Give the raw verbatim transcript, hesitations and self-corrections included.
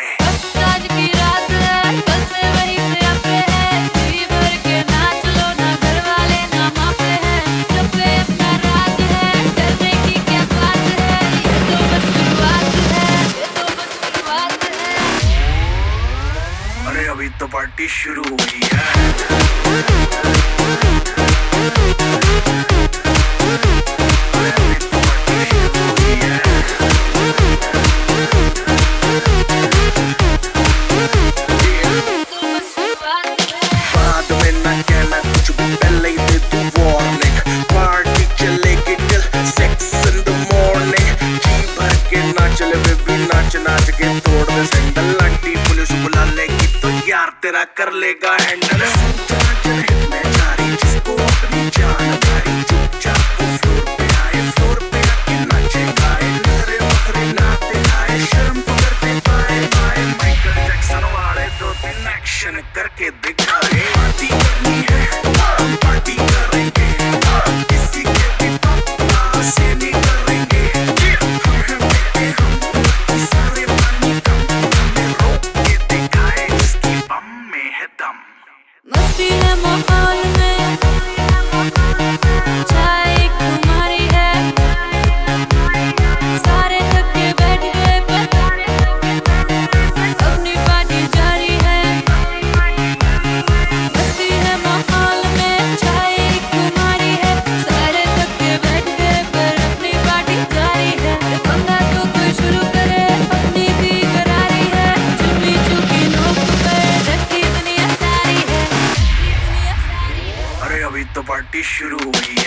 आज की रात है, कल से वही से अपने है, जी भर के नाच लो ना, घर वाले ना मापे हैं, सब पे अपना राज है, डरने की क्या बात है, ये तो बस शुरुआत है, ये तो बस शुरुआत है। अरे अभी तो पार्टी शुरू हुई है। नाच के तोड़ दे सैंडल, आंटी पुलिस बुला लेगी तो यार तेरा कर लेगा हैंडल। में जारी जिसको अपनी जान भारी, चुपचाप वो फ्लोर पे आए, फ्लोर पे आके नाचे गाए, नरे बकरे नाते आए, शर्म तो करते पाए पाए, माइकल जैक्सन वाले दो तीन एक्शन करके दिखाए। पार्टी करनी है हम पार्टी करेंगे, किसी के भी पापा से नहीं करेंगे, मस्ती है माहौल में, चाय एक तुम्हारी है, सारे थक के बैठ गए पर अपनी पार्टी जारी है। मस्ती है माहौल में, चाय एक तुम्हारी है, सारे थक के बैठ गए पर अपनी पार्टी जारी है। पंगा तो कोई शुरू करे, अपनी भी करारी है, चुपी चुपी नोक पे रखी दुनिया सारी है। अरे अभी तो पार्टी शुरू हुई